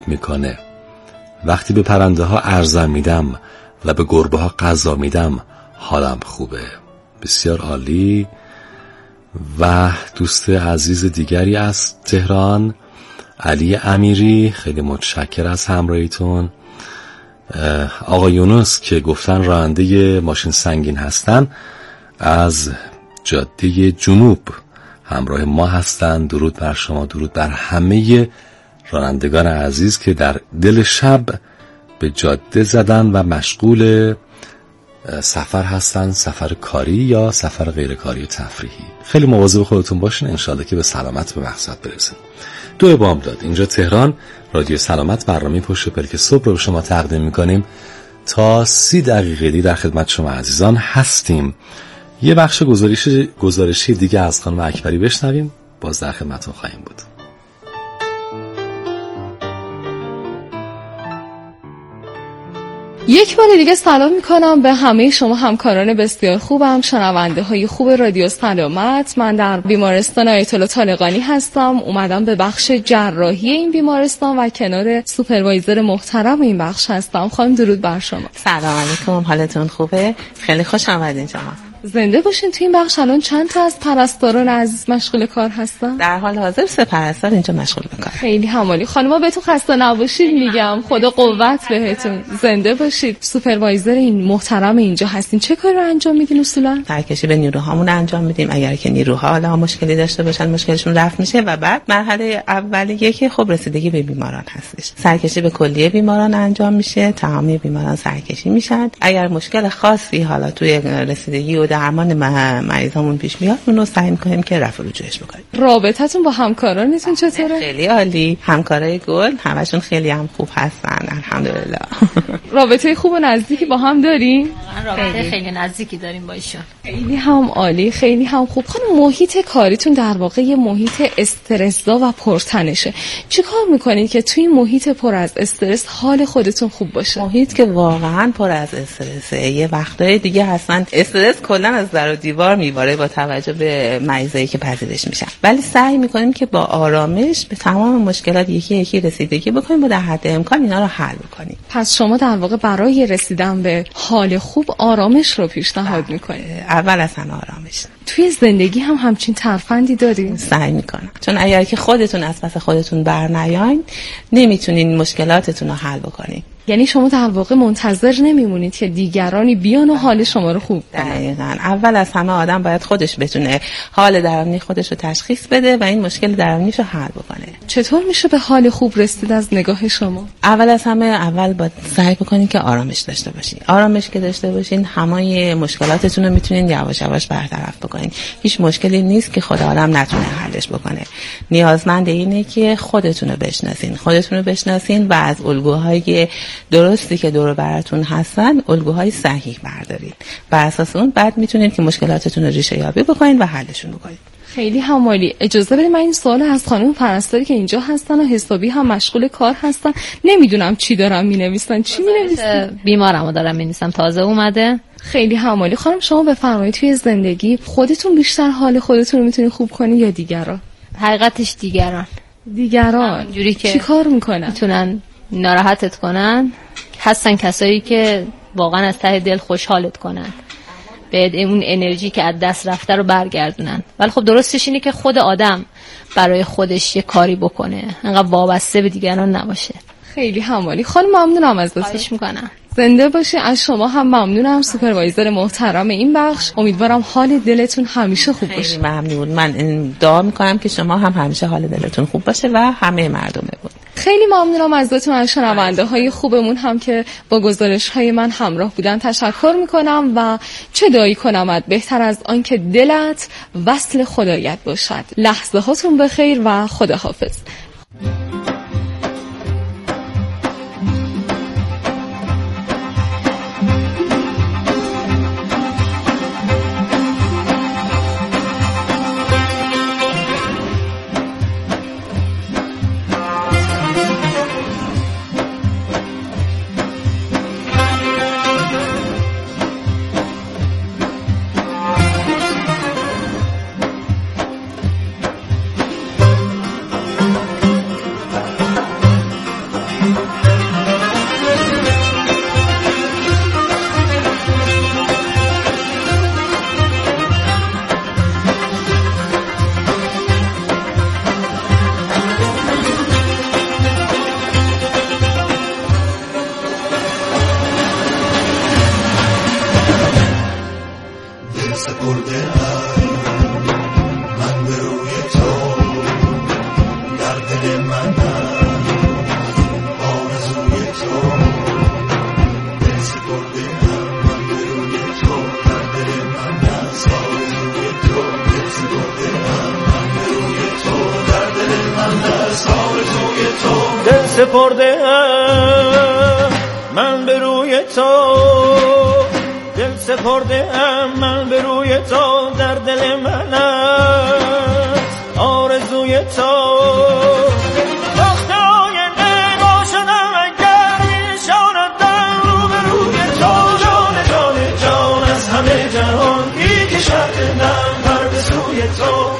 میکنه. وقتی به پرنده ها ارزم میدم و به گربه ها غذا میدم حالم خوبه. بسیار عالی. و دوست عزیز دیگری از تهران، علی امیری، خیلی متشکر از همراهیتون. آقا یونس که گفتن راننده ماشین سنگین هستن، از جاده جنوب همراه ما هستن. درود بر شما، درود بر همه رانندگان عزیز که در دل شب به جاده زدن و مشغول سفر هستن، سفر کاری یا سفر غیر کاری و تفریحی. خیلی مواظب خودتون باشین، انشالله که به سلامت به مقصد برسین. 2 بامداد، اینجا تهران، رادیو سلامت، برنامه پشت پلک صبح رو به شما تقدیم میکنیم. تا 30 دقیقه در خدمت شما عزیزان هستیم. یه بخش گزارشی دیگه از خانم اکبری بشنویم، باز در خدمتتون خواهیم بود. یک بار دیگه سلام میکنم به همه شما همکاران بسیار خوبم، شنونده های خوب رادیو سلامت. من در بیمارستان آیت الله طالقانی هستم. اومدم به بخش جراحی این بیمارستان و کنار سوپروایزر محترم این بخش هستم. خانم درود بر شما. سلام علیکم، حالتون خوبه؟ خیلی خوش آمدین شما. زنده باشین. توی این بخش الان چند تا از پرستاران عزیز مشغول کار هستن؟ در حال حاضر 3 پرستار اینجا مشغول به کار. خیلی همالی. خانم‌ها بهتون خسته نباشید میگم، خدا قوت بهتون. زنده باشید. سوپروایزر این محترم اینجا هستین، چه کاری رو انجام میدین اصولا؟ سرکشی به نیروهامون انجام میدیم. اگر که نیروها حالا مشکلی داشته باشن مشکلشون رفع میشه و بعد مرحله اولیه که خب رسیدگی به بیماران هستش. سرکشی به کلیه بیماران انجام میشه، تمامی بیماران سرکشی میشن. اگر مشکل خاصی حالا توی رسیدگی و درمان مریضامون پیش میاد، اون رو سعی می‌کنیم که رفع رجوعش بکنیم. رابطتون با همکارانتون چطوره؟ خیلی عالی. همکارای گل همشون خیلی هم خوب هستن الحمدلله. رابطه خوب و نزدیکی با هم دارین؟ رابطه خیلی نزدیکی داریم با ایشون. خیلی هم عالی، خیلی هم خوب. خانم محیط کاریتون در واقع یه محیط استرس‌زا و پرتنشه. چیکار می‌کنید که توی محیط پر از استرس حال خودتون خوب باشه؟ محیط که واقعاً پر از استرسه. یه وقتای دیگه هستن استرس کلا از در و دیوار میباره با توجه به مریضایی که پذیرش میشن، ولی سعی میکنیم که با آرامش به تمام مشکلات یکی یکی رسیدگی بکنیم و در حد امکان اینا رو حل بکنیم. پس شما در واقع برای رسیدن به حال خوب آرامش رو پیشنهاد میکنید؟ اول از همه آرامش. توی زندگی هم همچین ترفندی دارین؟ سعی میکنم، چون اگر که خودتون از پس خودتون بر نیاین نمیتونین مشکلاتتون رو حل بکنین. یعنی شما در واقع منتظر نمیمونید که دیگرانی بیان و حال شما رو خوب کنن. دقیقاً. اول از همه آدم باید خودش بتونه حال درونی خودش رو تشخیص بده و این مشکل درونیش رو حل بکنه. چطور میشه به حال خوب رسید از نگاه شما؟ اول از همه باید سعی بکنین که آرامش داشته باشین. آرامش که داشته باشین همه مشکلاتتون رو میتونین یواش یواش برطرف بکنین. هیچ مشکلی نیست که خود آدم نتونه حلش بکنه. نیازمند اینه که خودتون رو بشناسین و از الگوهای درستی که دور براتون هستن الگوهای صحیح بردارید. بر اساس اون بعد میتونید که مشکلاتتون رو ریشه یابی بکنید و حلشون بکنید. خیلی همالی. اجازه بدید من این سوال از خانم پرستاری که اینجا هستن و حسابی هم مشغول کار هستن، نمیدونم چی دارم مینویسن. چی مینویسن؟ بیمارمو دارم مینویسم، تازه اومده. خیلی همالی. خانم شما بفرمایید توی زندگی خودتون بیشتر حال خودتون رو میتونید خوب کنید یا دیگران؟ حقیقتش دیگران. اینجوری که چیکار میکنن؟ میتونن ناراحتت کنن. هستن کسایی که واقعا از ته دل خوشحالت کنن، به اون انرژی که از دست رفته رو برگردونن. ولی خب درستش اینه که خود آدم برای خودش یه کاری بکنه، انقدر وابسته به دیگران نباشه. خیلی همالی. خانم ممنونم ازتون. خواهش میکنم. زنده باشی. از شما هم ممنونم، سوپروایزر محترم این بخش. امیدوارم حال دلتون همیشه خوب باشه. خیلی ممنون. من دعا میکنم که شما هم همیشه حال دلتون خوب باشه و همه مردم بود. خیلی ممنونم ازتون. از شنونده های خوبمون هم که با گزارش های من همراه بودن تشکر میکنم و چه دعایی کنم بهتر از آن که دلت وصل خدایت باشد. لحظه هاتون بخیر و خداحافظ. سپرده‌ام من به روی تو، دل سپرده‌ام من به روی تو، در دل من است آرزوی تو. وقت آینده با شدم اگر می‌نشاندم رو به روی تو، جان جان جان از همه جهان می‌کشد دلم پر به سوی تو.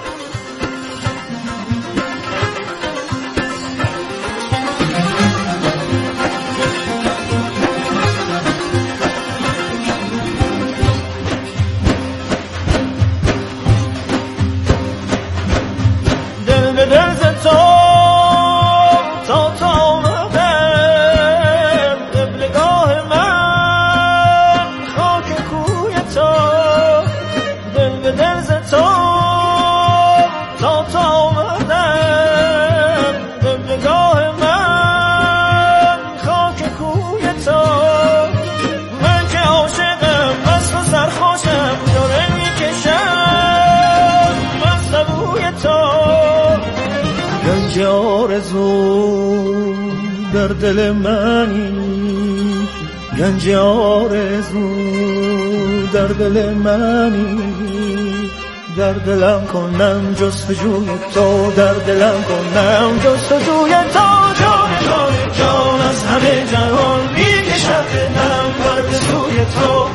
آرزو در دل منی، گنج آرزو در دل منی، در دلم کنم جستجوی تو، در دلم کنم جستجوی تو. جان جان جان از همه جهان میکشد دلم پر به سوی تو.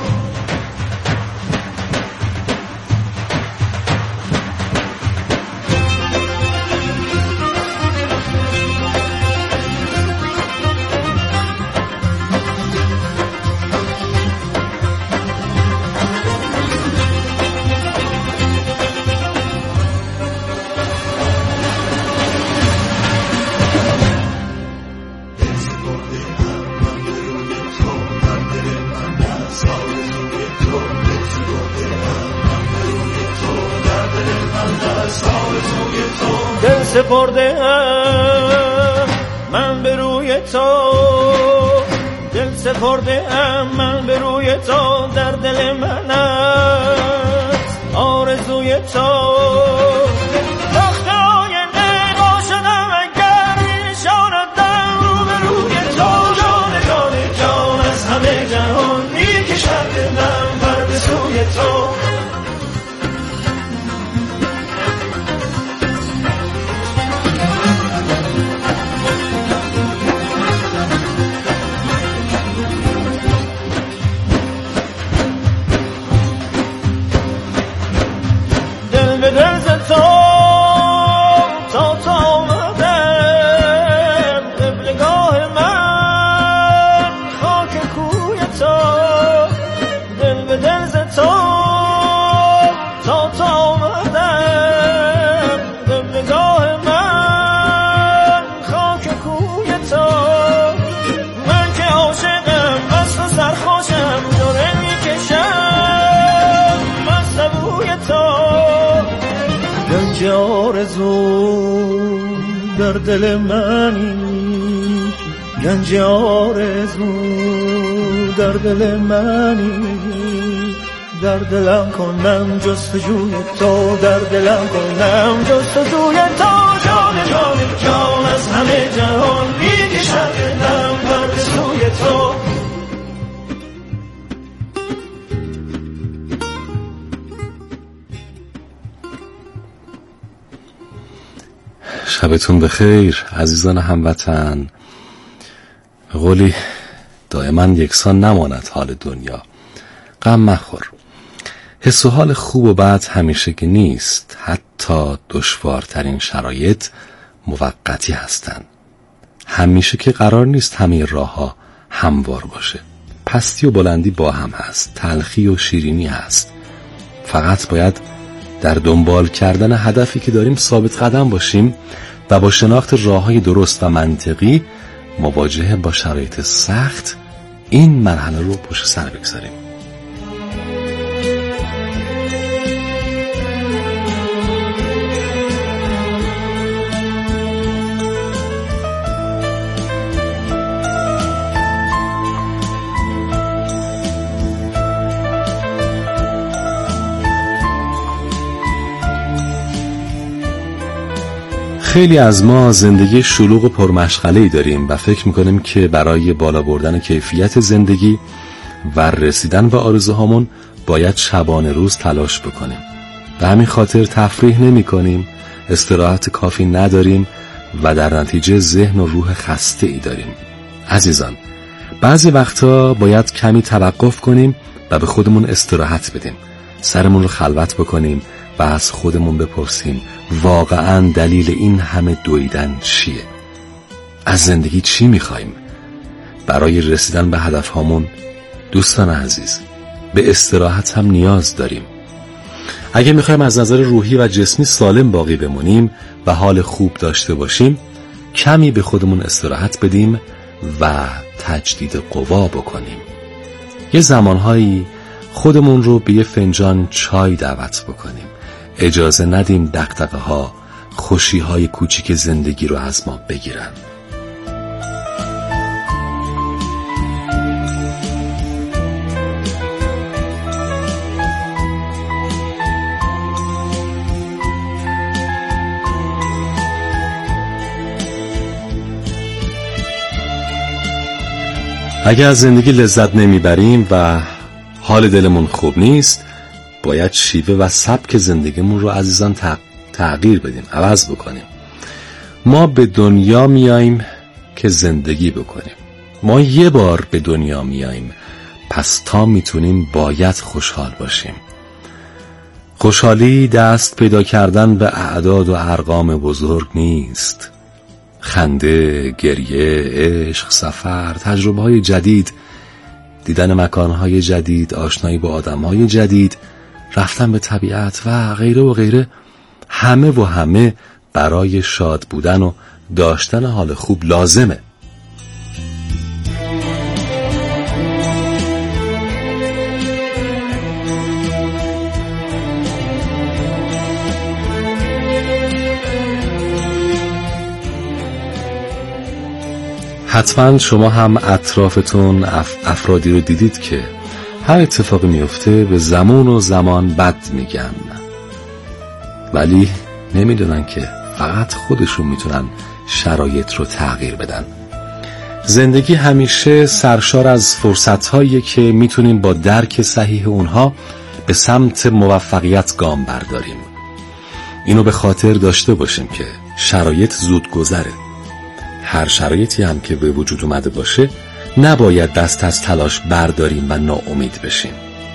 دل سپرده‌ام من به روی تو، دل سپرده‌ام من به روی تو، در دل من است آرزوی تو. وقت آینده با شدم اگر می‌نشاندم رو به روی تو، جان جان جان از همه جهان می‌کشد دلم پر به سوی تو. آرزو در دل منی، گنج آرزو در دل منی، در دلم کنم جستجوی تو، در دلم کنم جستجوی تو. جان جان جان از همه جهان میکشد دلم پر به سوی تو. شبتون بخیر عزیزان هموطن. به قولی دائما یکسان نماند حال دنیا، غم مخور. حس و حال خوب و بد همیشگی نیست، حتی دشوارترین شرایط موقتی هستند. همیشه که قرار نیست همه راه ها هموار باشه. پستی و بلندی با هم هست، تلخی و شیرینی هست. فقط باید در دنبال کردن هدفی که داریم ثابت قدم باشیم و با شناخت راه‌های درست و منطقی مواجهه با شرایط سخت این مرحله رو پشت سر بگذاریم. خیلی از ما زندگی شلوغ و پرمشغله‌ای داریم و فکر میکنیم که برای بالا بردن کیفیت زندگی و رسیدن به آرزوهامون باید شبانه روز تلاش بکنیم. به همین خاطر تفریح نمی کنیم، استراحت کافی نداریم و در نتیجه ذهن و روح خسته ای داریم. عزیزان، بعضی وقتا باید کمی توقف کنیم و به خودمون استراحت بدیم، سرمون رو خلوت بکنیم و از خودمون بپرسیم واقعاً دلیل این همه دویدن چیه؟ از زندگی چی میخوایم؟ برای رسیدن به هدفهامون دوستان عزیز به استراحت هم نیاز داریم. اگه میخوایم از نظر روحی و جسمی سالم باقی بمونیم و حال خوب داشته باشیم، کمی به خودمون استراحت بدیم و تجدید قوا بکنیم. یه زمانهایی خودمون رو به یه فنجان چای دعوت بکنیم. اجازه ندیم دغدغه ها، خوشی های کوچیک زندگی رو از ما بگیرن. اگر از زندگی لذت نمیبریم و حال دلمون خوب نیست، باید شیوه و سبک زندگیمون رو عزیزان تغییر بدیم، عوض بکنیم. ما به دنیا میاییم که زندگی بکنیم. ما یه بار به دنیا میاییم، پس تا میتونیم باید خوشحال باشیم. خوشحالی دست پیدا کردن به اعداد و ارقام بزرگ نیست. خنده، گریه، عشق، سفر، تجربه‌های جدید، دیدن مکانهای جدید، آشنایی با آدمهای جدید، رفتن به طبیعت و غیره و غیره، همه برای شاد بودن و داشتن حال خوب لازمه. حتما شما هم اطرافتون افرادی رو دیدید که هر اتفاقی میفته به زمان و زمان بد میگن، ولی نمیدونن که فقط خودشون میتونن شرایط رو تغییر بدن. زندگی همیشه سرشار از فرصت‌هاییه که میتونیم با درک صحیح اونها به سمت موفقیت گام برداریم. اینو به خاطر داشته باشیم که شرایط زود گذره. هر شرایطی هم که به وجود اومده باشه نباید دست از تلاش برداریم و ناامید بشیم.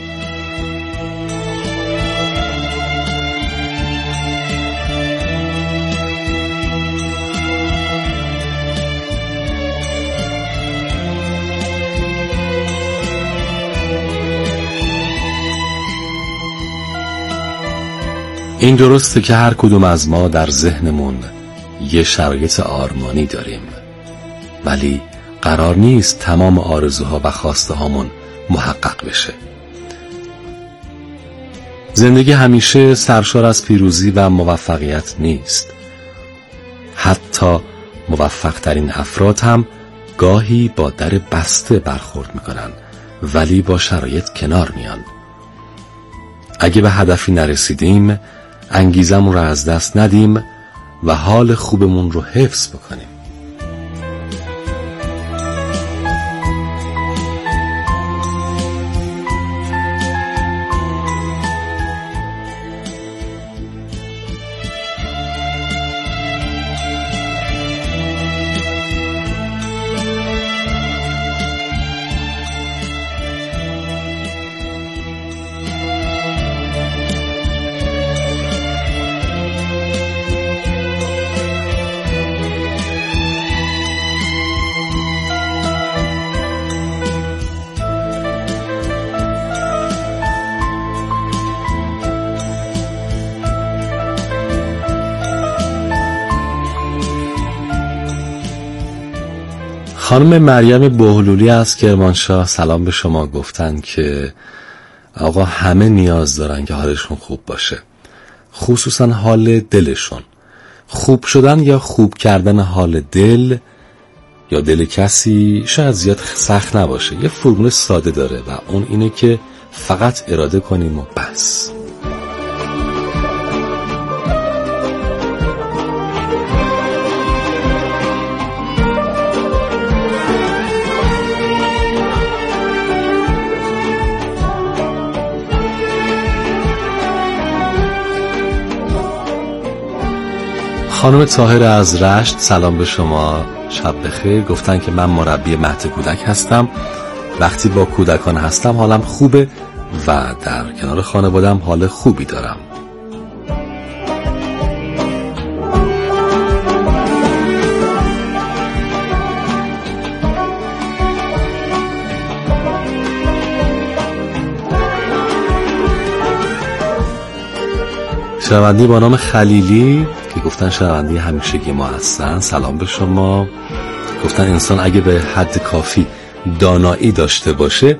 این درسته که هر کدوم از ما در ذهنمون یه شرایط آرمانی داریم، ولی قرار نیست تمام آرزوها و خواسته هامون محقق بشه. زندگی همیشه سرشار از پیروزی و موفقیت نیست. حتی موفق ترین افراد هم گاهی با در بسته برخورد میکنن، ولی با شرایط کنار میان. اگه به هدفی نرسیدیم، انگیزمون رو از دست ندیم و حال خوبمون رو حفظ بکنیم. خانم مریم بهلولی از کرمانشاه سلام به شما، گفتن که آقا همه نیاز دارن که حالشون خوب باشه، خصوصا حال دلشون. خوب شدن یا خوب کردن حال دل یا دل کسی شاید زیاد سخت نباشه. یه فرمول ساده داره و اون اینه که فقط اراده کنیم و بس. خانم طاهر از رشت سلام به شما، شب بخیر. گفتن که من مربی مهد کودک هستم، وقتی با کودکان هستم حالم خوبه و در کنار خانوادم حال خوبی دارم. شنوندی با نام خلیلی که گفتن شنوندی همیشگی ما هستن، سلام به شما. گفتن انسان اگه به حد کافی دانایی داشته باشه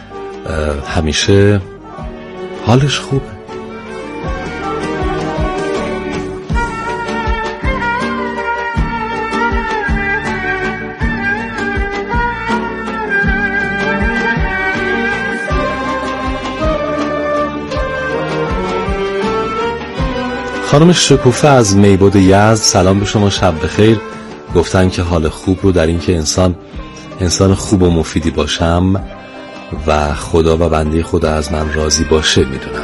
همیشه حالش خوبه. خانم شکوفه از میبود یزد سلام به شما، شب بخیر. گفتن که حال خوب رو در این که انسان خوب و مفیدی باشم و خدا و بنده خدا از من راضی باشه میدونم.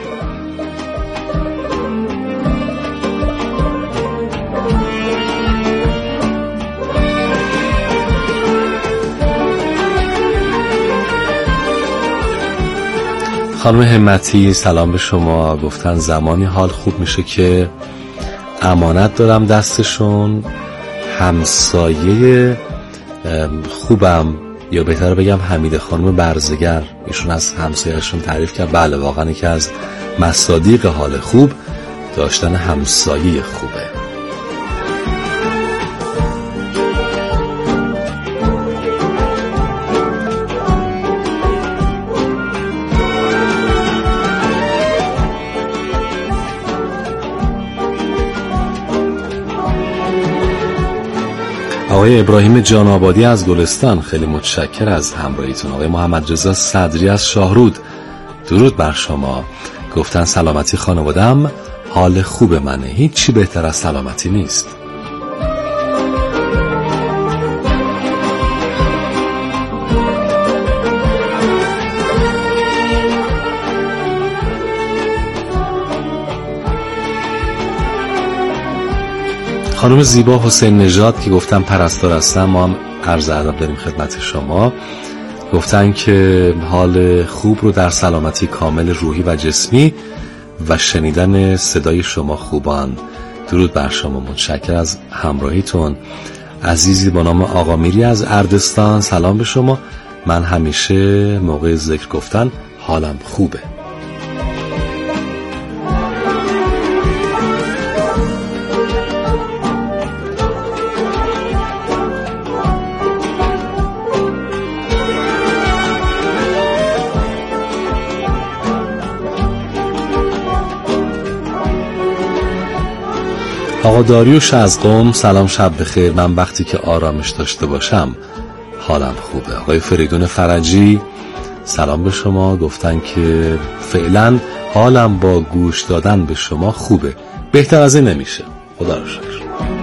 خانم همتی سلام به شما، گفتن زمانی حال خوب میشه که امانت دارم دستشون، همسایه خوبم، یا بهتر بگم حمید خانم برزگر، ایشون از همسایه‌شون تعریف کرد. بله واقعا یکی از مصادیق حال خوب داشتن همسایه خوبه. آقای ابراهیم جان آبادی از گلستان خیلی متشکر از همراهیتون. آقای محمد رضا صدری از شاهرود درود بر شما، گفتن سلامتی خانوادم حال خوب منه، هیچی بهتر از سلامتی نیست. خانم زیبا حسین نژاد که گفتن پرستار هستن، ما هم عرض ادب داریم خدمت شما. گفتن که حال خوب رو در سلامتی کامل روحی و جسمی و شنیدن صدای شما خوبان. درود بر شما، متشکر از همراهیتون. عزیزی با نام آقا میری از اردستان سلام به شما، من همیشه موقع ذکر گفتن حالم خوبه. آقا داریوش از قم سلام، شب بخیر. من وقتی که آرامش داشته باشم حالم خوبه. آقای فریدون فرجی سلام به شما، گفتن که فعلا حالم با گوش دادن به شما خوبه، بهتر از این نمیشه، خدا رو شکر.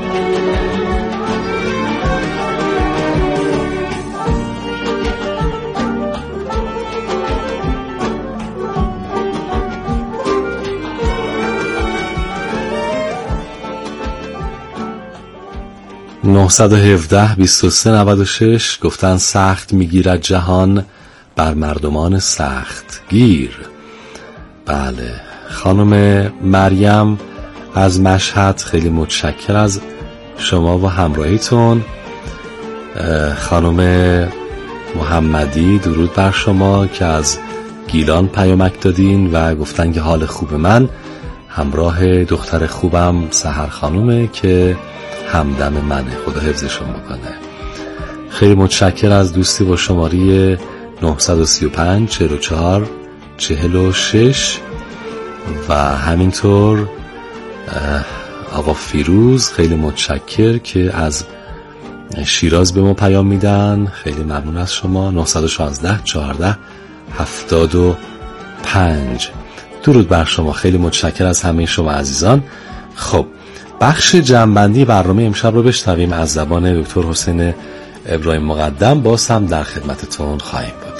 (917) 2396 گفتن سخت میگیرد جهان بر مردمان سخت گیر. بله خانم مریم از مشهد خیلی متشکر از شما و همراهیتون. خانم محمدی درود بر شما که از گیلان پیامک دادین و گفتن که حال خوب من همراه دختر خوبم سحر خانومه که همدم منه، خدا حفظشون بکنه. خیلی متشکر از دوستی با شماره 935 44 46 و همینطور آقا فیروز، خیلی متشکر که از شیراز به ما پیام میدن. خیلی ممنون از شما. 916 14 75. درود بر شما. خیلی متشکر از همه شما عزیزان. خب بخش جنبندی برنامه امشب رو بشنویم از زبان دکتر حسین ابراهیم مقدم. باز هم در خدمتتون خواهیم بود.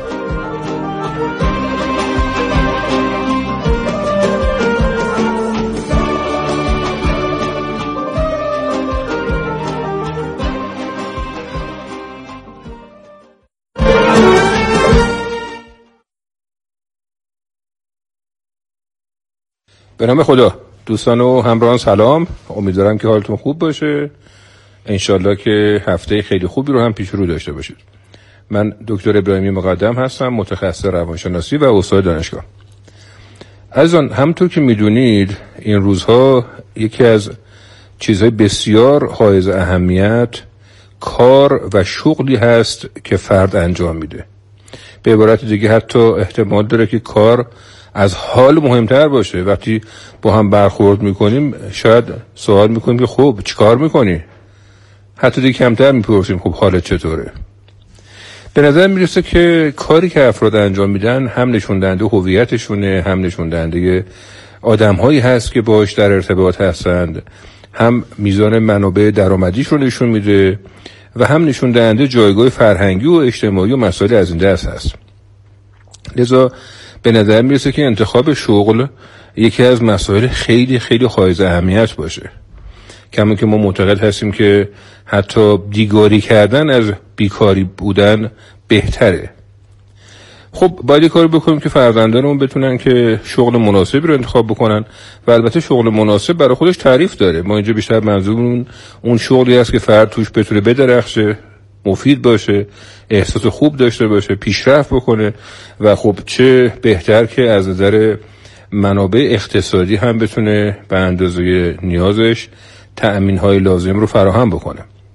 به نام خدا. دوستان و همراهان سلام. امیدوارم که حالتون خوب باشه. انشالله که هفته خیلی خوبی رو هم پیش رو داشته باشید. من دکتر ابراهیمی مقدم هستم، متخصص روانشناسی و استاد دانشگاه. عزیزان، همونطور که میدونید این روزها یکی از چیزهای بسیار حائز اهمیت کار و شغلی هست که فرد انجام میده. به عبارت دیگه حتی احتمال داره که کار از حال مهمتر باشه. وقتی با هم برخورد میکنیم شاید سوال میکنیم که خب چی کار میکنی؟ حتی دیگه کمتر میپرسیم خب حالت چطوره؟ به نظر میرسه که کاری که افراد انجام میدن هم نشون دهنده هویتشونه، هم نشون دهنده آدمهایی هست که باهاش در ارتباط هستند، هم میزان منابع درآمدیش رو نشون میده و هم نشون دهنده جایگاه فرهنگی و اجتماعی و مسائل از این دست هست. لذا به نظر میرسه که انتخاب شغل یکی از مسائل خیلی خیلی حائز اهمیت باشه. کما که ما معتقد هستیم که حتی بیگاری کردن از بیکاری بودن بهتره. خب باید کاری بکنیم که فرزندانمون بتونن که شغل مناسبی رو انتخاب بکنن و البته شغل مناسب برای خودش تعریف داره. ما اینجا بیشتر منظورمون اون شغلی است که فرد توش بتونه بدرخشه، مفید باشه، احساس خوب داشته باشه، پیشرفت بکنه و خب چه بهتر که از نظر منابع اقتصادی هم بتونه به اندازه نیازش تأمین‌های لازم رو فراهم بکنه.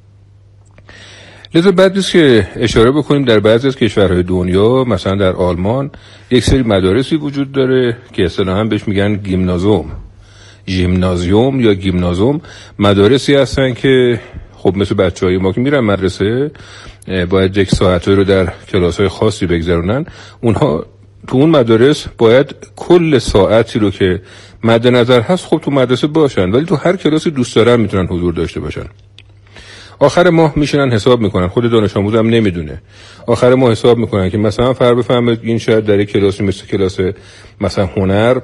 لذا بعد نیست که اشاره بکنیم در بعضی از کشورهای دنیا، مثلا در آلمان یک سری مدارسی وجود داره که اصطلاحاً بهش میگن ژیمنازیوم یا گیمنازوم. مدارسی هستن که خب مثل بچه‌های ما که میرن مدرسه باید یک ساعتایی رو در کلاس‌های خاصی بگذرونن. اونها تو اون مدارس باید کل ساعتی رو که مد نظر هست خب تو مدرسه باشن، ولی تو هر کلاسی دوست دارن میتونن حضور داشته باشن. آخر ماه میشینن حساب میکنن، خود دانش آموز هم نمیدونه. آخر ماه حساب میکنن که مثلا فرض بفرمایید این شاید در یک کلاسی مثل کلاس مثلا هنر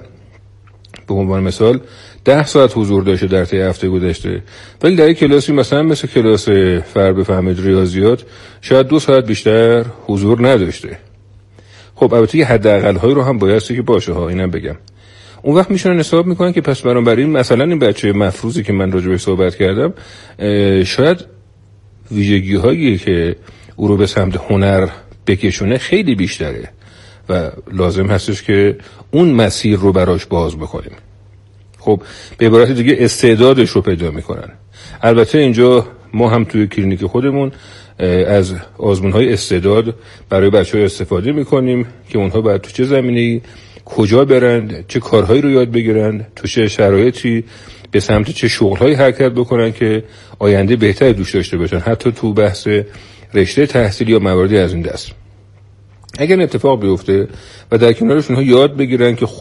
به عنوان مثال 10 ساعت حضور داشته در طی هفته گذشته، ولی در یک کلاسی مثلا مثل کلاس فرض بفرمایید ریاضیات شاید 2 ساعت بیشتر حضور نداشته. خب البته یه حداقل هایی رو هم بایستی که باشه ها، اینم بگم. اون وقت میشونن حساب میکنن که پس بنابراین مثلا این بچه مفروضی که من راجعش صحبت کردم شاید ویژگی هایی که او رو به سمت هنر بکشونه خیلی بیشتره و لازم هستش که اون مسیر رو براش باز بکنیم. خب به عبارت دیگه استعدادش رو پیدا میکنن. البته اینجا ما هم توی کلینیک خودمون از آزمون‌های استعداد برای بچه‌ها استفاده میکنیم که اونها باید تو چه زمینه‌ای کجا برند، چه کارهایی رو یاد بگیرند، تو چه شرایطی به سمت چه شغل‌هایی حرکت بکنن که آینده بهتری دوش داشته باشن، حتی تو بحث رشته تحصیلی یا مواردی از این دست. اگر اتفاق بیفته و در کنارش اونها یاد بگیرن که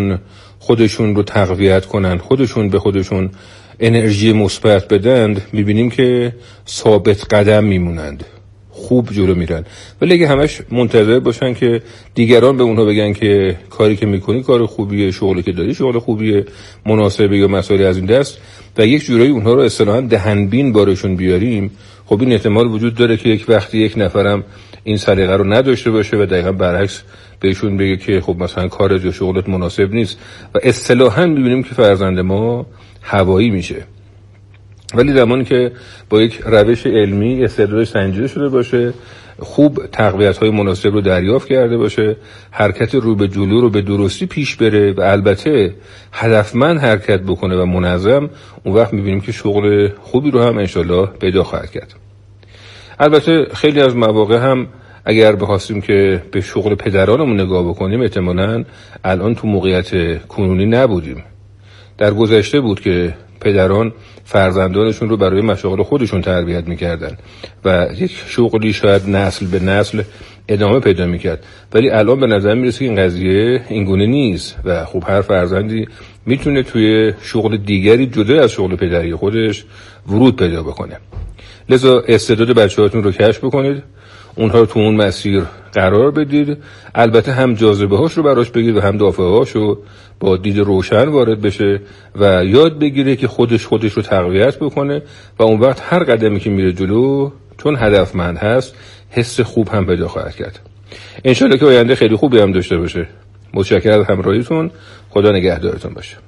خودشون رو تقویت کنن، خودشون به خودشون انرژی مثبت بدند، میبینیم که ثابت قدم میمونند، خوب جلو میرن. ولی اگه همش منتظر باشن که دیگران به اونها بگن که کاری که میکنی کار خوبیه، شغلی که داری شغل خوبیه، مناسبه یا مسائلی از این دست و یک جورایی اونها رو اصطلاحاً دهنبین بارشون بیاریم، خب این احتمال وجود داره که یک وقتی یک نفرم این سلیقه رو نداشته باشه و دقیقاً برعکس بهشون بگه که خب مثلا کارت یا شغلت مناسب نیست و اصطلاحاً میبینیم که فرزند ما هوایی میشه. ولی زمانی که با یک روش علمی استعدادش سنجیده شده باشه، خوب تقویت‌های مناسب رو دریافت کرده باشه، حرکت رو به جلو رو به درستی پیش بره و البته هدفمند حرکت بکنه و منظم، اون وقت می‌بینیم که شغل خوبی رو هم انشالله پیدا خواهد کرد. البته خیلی از مواقع هم اگر بخواستیم که به شغل پدرانمون نگاه بکنیم احتمالاً الان تو موقعیت کنونی نبودیم. در گذشته بود که پدران فرزندانشون رو برای مشاغل خودشون تربیت میکردن و یک شغلی شاید نسل به نسل ادامه پیدا میکرد، ولی الان به نظر میرسه که این قضیه اینگونه نیست و خب هر فرزندی میتونه توی شغل دیگری جدا از شغل پدری خودش ورود پیدا بکنه. لذا استعداد بچه‌هاتون رو کشف بکنید، اونها رو تو اون مسیر قرار بدید، البته هم جاذبه هاش رو براش بگید و هم دافعه هاش رو با دید روشن وارد بشه و یاد بگیره که خودش رو تقویت بکنه و اون وقت هر قدمی که میره جلو چون هدفمند هست حس خوب هم پیدا خواهد کرد. انشالله که آینده خیلی خوبی هم داشته باشه. متشکرم از همراهیتون. خدا نگهدارتون باشه.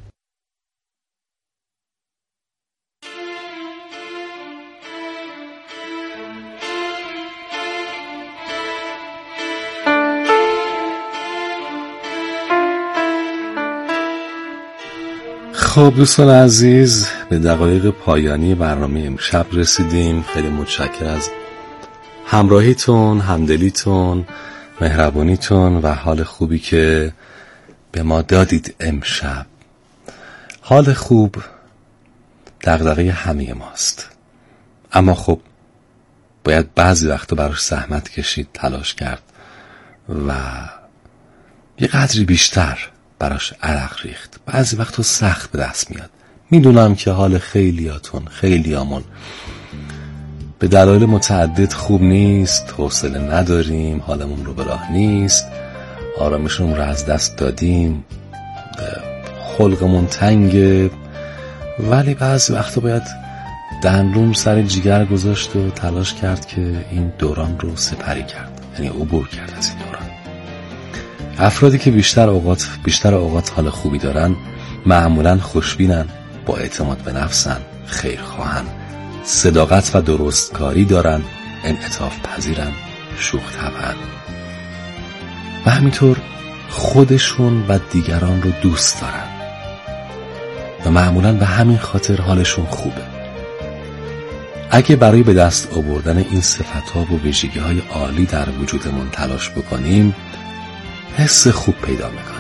خب دوستان عزیز، به دقایق پایانی برنامه امشب رسیدیم. خیلی متشکرم از همراهیتون، همدلیتون، مهربانیتون و حال خوبی که به ما دادید امشب. حال خوب دغدغه همه ماست، اما خب باید بعضی وقتا براش زحمت کشید، تلاش کرد و یه قدری بیشتر براش عرق ریخت. بعضی وقتا سخت به دست میاد. میدونم که حال خیلیامون به دلایل متعدد خوب نیست، حوصله نداریم، حالمون رو به راه نیست، آرامشمون رو از دست دادیم، خلقمون تنگه، ولی بعضی وقتا باید دندون سر جیگر گذاشت و تلاش کرد که این دوران رو سپری کرد، یعنی عبور کرد از این دوران. افرادی که بیشتر اوقات حال خوبی دارن معمولاً خوشبینن، با اعتماد به نفسن، خیرخواهن، صداقت و درستکاری دارن، انعطاف پذیرن، شوخ طبعن و همینطور خودشون و دیگران رو دوست دارن و معمولاً به همین خاطر حالشون خوبه. اگه برای به دست آوردن این صفت‌ها و ویژگی‌های عالی در وجودمون تلاش بکنیم، حس خوب پیدا میکنیم.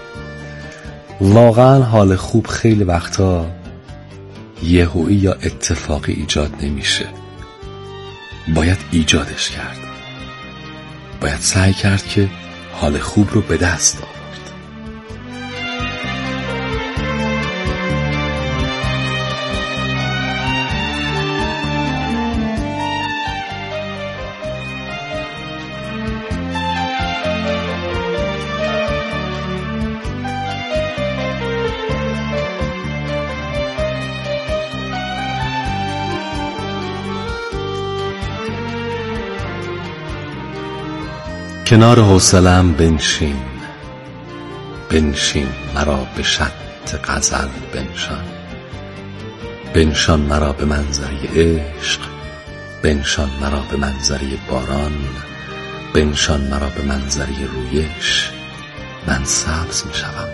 واقعا حال خوب خیلی وقتا یهویی یا اتفاقی ایجاد نمیشه، باید ایجادش کرد، باید سعی کرد که حال خوب رو به دست آورد. کنار حوصله‌ام بنشین مرا به شط غزل بنشان مرا به منظره عشق، بنشان مرا به منظره باران، بنشان مرا به منظره رویش. من سبز می شوم،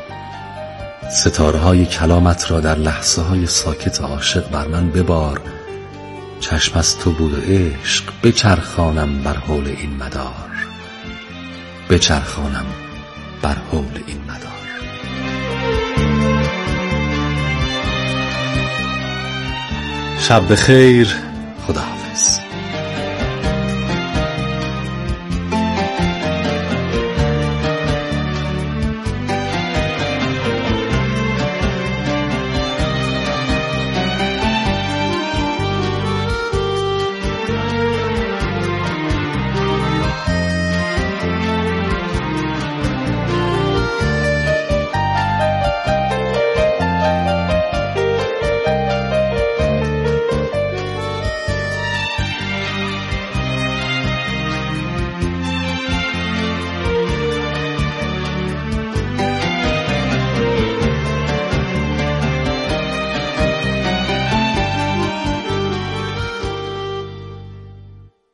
ستاره های کلامت را در لحظه های ساکت عاشق بر من ببار. چشم از تو بود عشق، بچرخانم بر حول این مدار، بچرخانم بر حول این مدار. شب بخیر، خدا.